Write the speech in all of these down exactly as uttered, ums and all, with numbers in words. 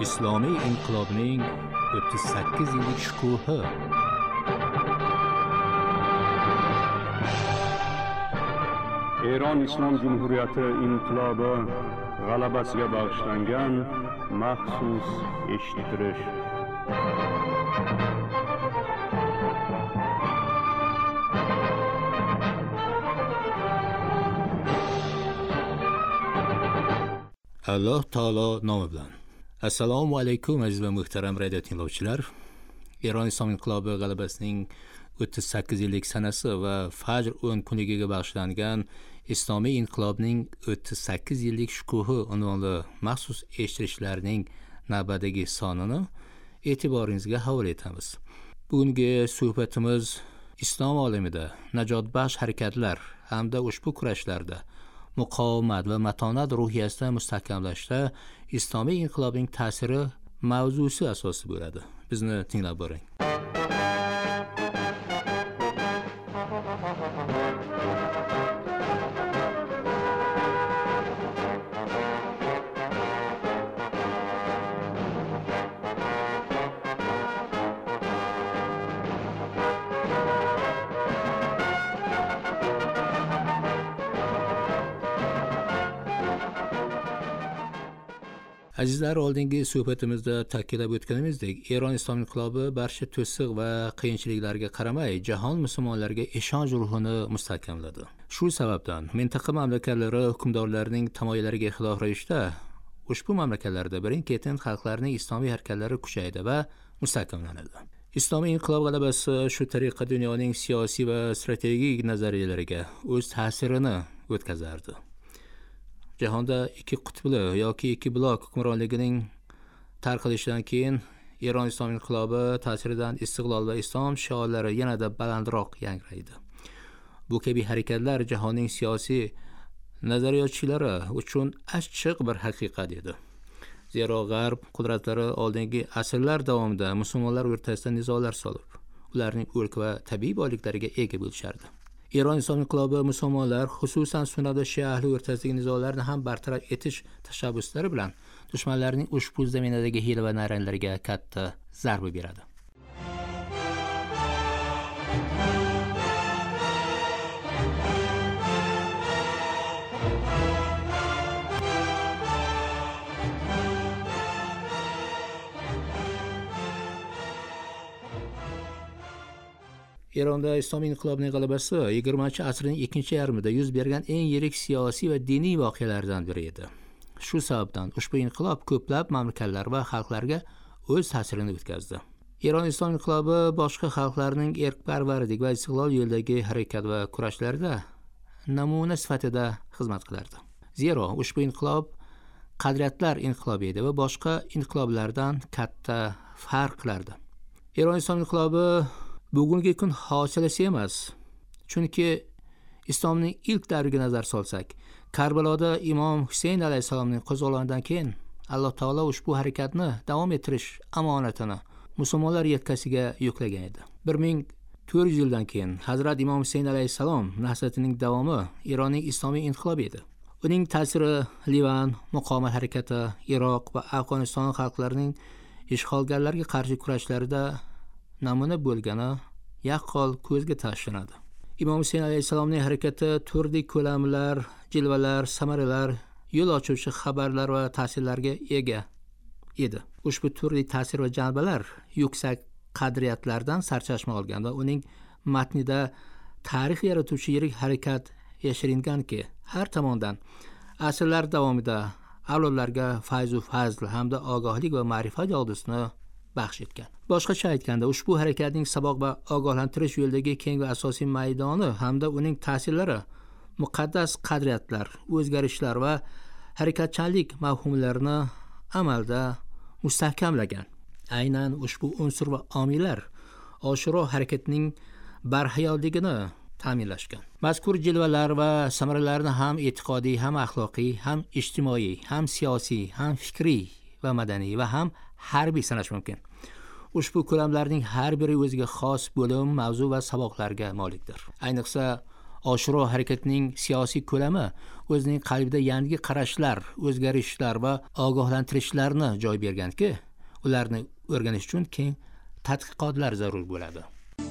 islomiy inqilobning o'ttiz sakkiz yillik shukuhi. Eron Islom Jumhuriyati inqilobi g'alabasiga bag'ishlangan maxsus eshittirish. Alloh taolo nomi bilan. Assalomu alaykum aziz va muhtaram radio tinglovchilar. Eron Islom inqilobi g'alabasining o'ttiz sakkiz yillik sanasi va Fajr o'n kuniga bag'ishlangan Islomiy inqilobning o'ttiz sakkiz yillik shukuhi unvonli maxsus eshittirishlarning navbatdagi sonini e'tiboringizga havola etamiz. Bugungi suhbatimiz islom olamida najotbaxsh harakatlar hamda ushbu kurashlarda muqovamat va matonat ruhiyasini mustahkamlashda islomiy inqilobning ta'siri mavzusi asosi bo'ladi. Bizni tinglab boring. Azizlar, oldingi suhbatimizda ta'kidlab o'tganimizdek, Eron Islom inqilobi barcha to'siq va qiyinchiliklarga qaramay jahon musulmonlariga ishonch ruhini mustahkamladi. Shu sababdan mintaqa mamlakatlari hukmdorlarining tamoyillariga xilof ravishda ushbu mamlakatlarda birin-ketin xalqlarning islomiy harakatlari kuchaydi va mustahkamlanadi. Islomiy inqilob g'alabasi shu tariqa dunyoning siyosiy va strategik nazariyalariga o'z ta'sirini o'tkazardi. Jahonda ikki qutbli yoki ikki blok hukmronligining tarqilishidan keyin Eron Islom inqilobi ta'siridan istiqlol va islom shiorlari yanada balandroq yangraydi. Bu kabi harakatlar jahonning siyosiy nazariyotchilari uchun achchiq bir haqiqat edi. Zero g'arb qudratlari oldingi asrlar davomida musulmonlar o'rtasida nizolar solib, ularning mulk va tabiiy boyliklariga ega bo'lishardi. Eron Islom inqilobi musulmonlar, xususan sunnada shia ahli o'rtasidagi nizolarni ham bartaraf etish tashabbuslari bilan dushmanlarning ushbu zaminadagi hiyla va nayranlariga katta zarba beradi. Eronda Islomiy inqilobning g'alabasi yigirmanchi asrning ikkinchi yarmida yuz bergan eng yirik siyosiy va diniy voqealardan biri edi. Shu sababdan ushbu inqilob ko'plab mamlakatlar va xalqlarga o'z ta'sirini o'tkazdi. Eron Islom inqilobi boshqa xalqlarning erkparvarlik va istiqlol yo'lidagi harakat va kurashlarida namuna sifatida xizmat qilardi. Zero ushbu inqilob qadriyatlar inqilobi edi va boshqa inqiloblardan katta farq qilardi. Eron Islom inqilobi bugungi kun hosilasi emas. Chunki islomning ilk davriga nazar solsak, Karbaloda Imom Husayn alayhisalomning qo'zg'olonidan keyin Alloh taolo ushbu harakatni davom ettirish amonatini musulmonlar yelkasiga yuklagan edi. bir ming to'rt yuz yildan keyin Hazrat Imom Husayn alayhisalom nasratining davomi Eronning islomiy inqilobi edi. Uning ta'siri Livan muqomat harakati, Iroq va Afg'oniston xalqlarining ishg'olgarlarga qarshi kurashlarida namuna bo'lgani yaqqol ko'zga tashlanadi. Imom Husayn alayhisalomning harakati turli ko'lamlar, jilvalar, samaralar, yo'l ochuvchi xabarlar va ta'sirlarga ega edi. Ushbu turli ta'sir va janbalar yuksak qadriyatlardan sarchashma olgan va uning matnida tarix yaratuvchi yirik harakat yashiringanki, har tomondan asrlar davomida avlodlarga fayz va fazl hamda ogohlik va ma'rifat yog'dusini baxsh etgan. Boshqacha aytganda, ushbu harakatning saboq va ogohlantirish yo'lidagi keng va asosiy maydoni hamda uning ta'sirlari muqaddas qadriyatlar, o'zgarishlar va harakatchanlik mafhumlarini amalda mustahkamlagan. Aynan ushbu unsur va omillar Oshuro harakatining barhayotligini ta'minlashgan. Mazkur jilvalar va samaralarni ham e'tiqodiy, ham axloqiy, ham ijtimoiy, ham siyosiy, ham fikriy va madaniy va ham harbiy sanash mumkin. Ushbu ko'lamlarning har biri o'ziga xos bo'lim, mavzu va saboqlarga molikdir. Ayniqsa Oshuro harakatining siyosiy ko'lami o'zining qalbida yangi qarashlar, o'zgarishlar va ogohlantirishlarni joy berganki, ularni o'rganish uchun keng tadqiqotlar zarur bo'ladi.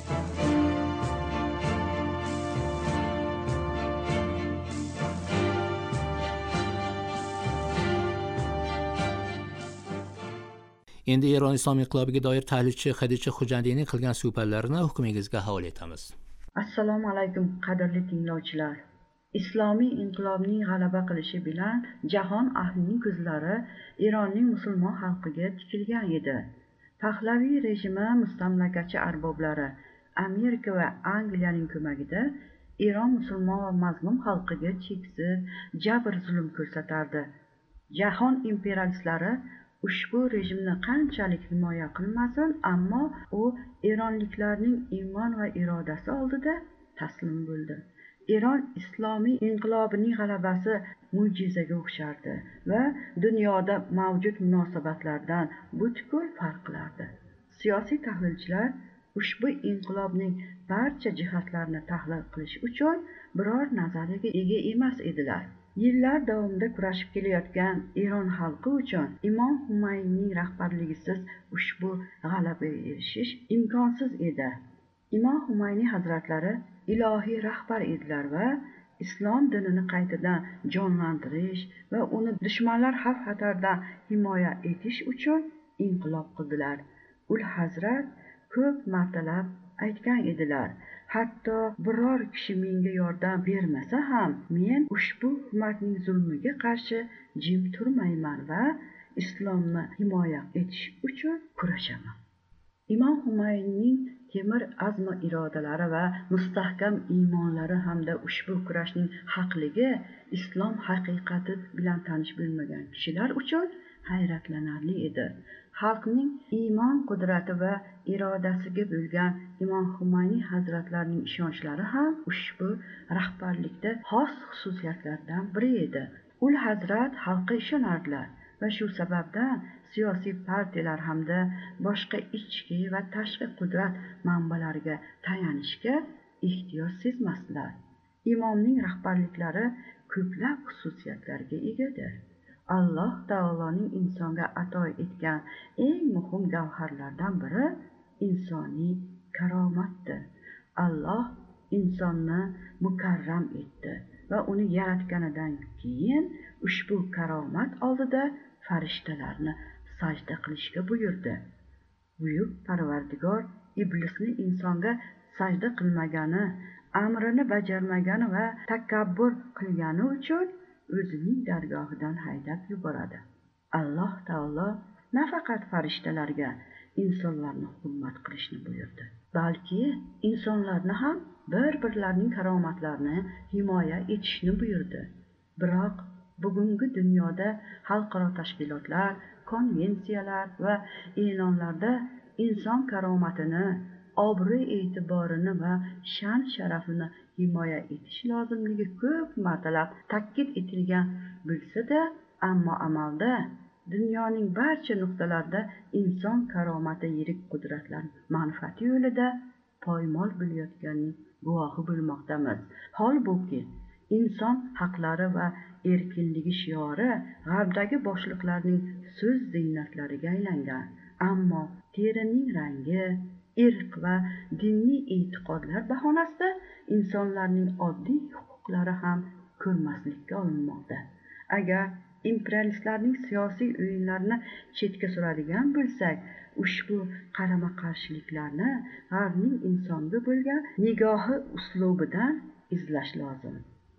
Endi Eron Islomiy inqilobiga doir tahlilchi Xadicha Xo'jandiyning qilgan suhbatlarini hukumingizga havola etamiz. Assalomu alaykum qadrli tinglovchilar. Islomiy inqilobning g'alaba qilishi bilan jahon ahlining ko'zlari Eronning musulmon xalqiga tikilgan edi. Pahlaviy rejimi mustamlakachi arboblari Amerika va Angliyaning ko'magida Eron musulmon va mazlum xalqiga cheksiz jabr zulm ko'rsatardi. Jahon imperialistlari ushbu rejimni qanchalik himoya qilmasin, ammo u eronliklarning iymon va irodasi oldida taslim bo'ldi. Eron islomiy inqilobining g'alabasi mo'jizaga o'xshardi va dunyoda mavjud munosabatlardan butkul farq qilardi. Siyosiy tahlilchilar ushbu inqilobning barcha jihatlarini tahlil qilish uchun biror nazariyaga ega emas edilar. Yillar davomida kurashib kelayotgan Eron xalqi uchun Imom Humayniy rahbarligisiz ushbu g'alabaga erishish imkonsiz edi. Imom Humayniy hazratlari ilohiy rahbar edilar va islom dinini qaytadan jonlantirish va uni dushmanlar xavf-xatardan himoya etish uchun inqilob qildilar. Ul Hazrat ko'p martalab aytgan edilar: hatto biror kishi menga yordam bermasa ham men ushbu hukumatning zulmiga qarshi jim turmayman va islomni himoya etish uchun kurashaman. Imom Humaynining temir azmi irodalari va mustahkam iymonlari hamda ushbu kurashning haqligi islom haqiqati bilan tanish bo'lmagan kishilar uchun hayratlanarli edi. Xalqning iymon qudrati va irodasiga bo'lgan Imom Humayniy hazratlarining ishonchlari ham ushbu rahbarlikda xos xususiyatlardan biri edi. Ul Hazrat xalqqa ishonardilar va shu sababdan siyosiy partiyalar hamda boshqa ichki va tashqi qudrat manbalariga tayanishga ehtiyoj sezmasdilar. Imomning rahbarliklari ko'plab xususiyatlarga egadir. Alloh taoloning insonga ato etgan eng muhim gavharlardan biri insoniy karomatdir. Alloh insonni mukarram etdi va uni yaratganidan keyin ushbu karomat oldida farishtalarni sajda qilishga buyurdi. Buyuk Parvardigor iblisni insonga sajda qilmagani, amrini bajarmagani va takabbur qilgani uchun o'zining dargohidan haydab yuboradi. Alloh taolo nafaqat farishtalarga insonlarni hurmat qilishni buyurdi, balki insonlarni ham bir-birlarining karomatlarini himoya etishni buyurdi. Biroq bugungi dunyoda xalqaro tashkilotlar, konvensiyalar va e'lonlarda inson karomatini, obro' e'tiborini va sha'n sharafini himoya etish lozimligi ko'p martalab ta'kid etilgan bo'lsa-da, ammo amalda dunyoning barcha nuqtalarida inson karomati yirik qudratlar manfaati yo'lida poymol bo'layotganining guvohi bo'lmoqdamiz. Holbuki inson haqlari va erkinligi shiori g'arbdagi boshliqlarning so'z ziynatlariga aylangan, ammo terining rangi, irq va diniy e'tiqodlar bahonasida insonlarning oddiy huquqlari ham ko'rmaslikka olinmoqda. Agar imperialistlarning siyosiy o'yinlarini chetga suradigan bo'lsak, ushbu qarama-qarshiliklarni g'arbning insonga bo'lgan nigohi uslubidan izlash lozim.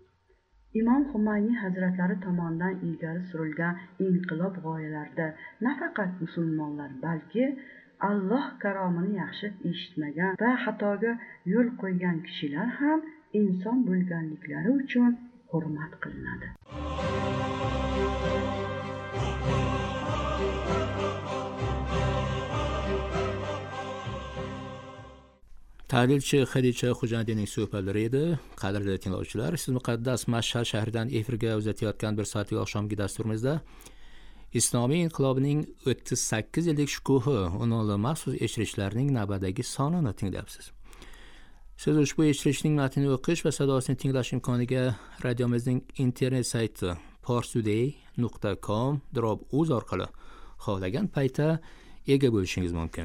Imom Humayniy hazratlari tomonidan ilgari surilgan inqilob g'oyalarida nafaqat musulmonlar, balki Alloh karomini yaxshi eshitmagan va xatoga yo'l qo'ygan kishilar ham inson bo'lganliklari uchun hurmat qilinadi. Tahlilchi Xadicha Xo'jandiyning suhbatlari edi. Qadrli tinglovchilar, siz muqaddas Mashhad shahridan efirga uzatayotgan bir soatlik oqshomgi dasturimizda Islomiy inqilobining o'ttiz sakkiz yillik shukuhi unvonli maxsus eshittirishlarning navbatdagi sonini tinglayapsiz. Siz ushbu eshittirishning matnini o'qish va sadosini tinglash imkoniga radiomizning internet sayti parstoday nuqta com drop uz orqali xohlagan paytda ega bo'lishingiz mumkin.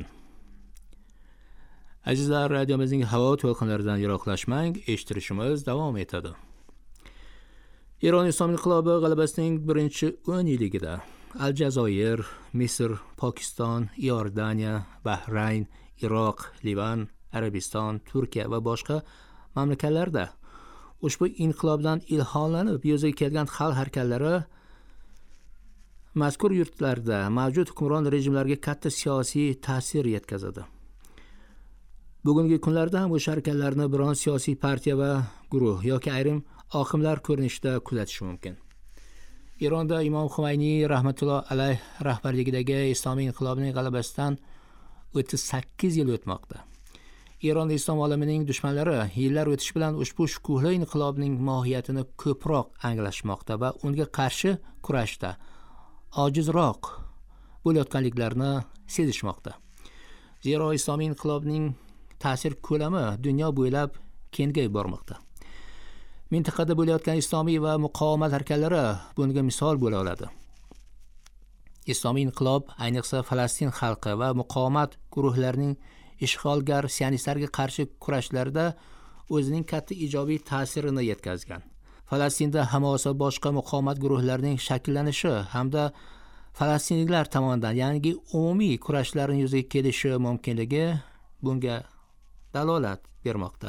Azizlar, radiomizning havo to'lqinlaridan yiroqlashmang, eshittirishimiz davom etadi. Eron Islom inqilobi g'alabasining birinchi o'n yilligida Aljazoir, Misr, Pokiston, Iordaniya, Bahrayn, Iroq, Livan, Arabiston, Turkiya va boshqa mamlakatlarda ushbu inqilobdan ilhomlanib yuzaga kelgan xalq harakatlari mazkur yurtlarda mavjud hukmron rejimlarga katta siyosiy ta'sir yetkazadi. Bugungi kunlarda ham o'sha harakatlarni biron siyosiy partiya va guruh yoki ayrim oqimlar ko'rinishida kuzatish mumkin. Eronda Imom Xumayniy rahmatulloh alayh rahbarligidagi islomiy inqilobning g'alabasidan o'ttiz sakkiz yil o'tmoqda. Eronda islom olamining dushmanlari yillar o'tish bilan ushbu shukuhli inqilobning mohiyatini ko'proq anglashmoqda va unga qarshi kurashda ojizroq bo'layotganliklarini sezishmoqda. Zero islomiy inqilobning ta'sir ko'lami dunyo bo'ylab kengayib bormoqda. Mintaqada bo'layotgan islomiy va muqovamat harakatlari bunga misol bo'la oladi. Islomiy inqilob ayniqsa Falastin xalqi va muqovamat guruhlarining ishg'olgar sionistlarga qarshi kurashlarida o'zining katta ijobiy ta'sirini yetkazgan. Falastinda Hamas va boshqa muqovamat guruhlarining shakllanishi hamda falastinliklar tomonidan yangi umumiy kurashlarning yuzaga kelishi mumkinligi bunga dalolat bermoqda.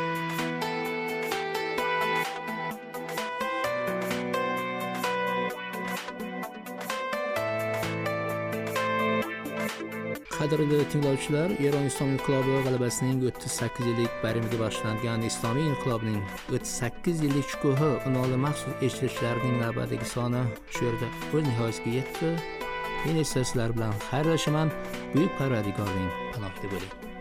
Qadrli tinglovchilar, Eron Islom inqilobi g'alabasining o'ttiz sakkiz yillik bayramiga bag'ishlangan Islomiy inqilobning o'ttiz sakkiz yillik shukuhi unvonli maxsus eshittirishlarning navbatdagi soni shu yerda o'z nihoyasiga yetdi. Men esa sizlar bilan xayrlashaman. Buyuk Parvardigorning panohida bo'ling.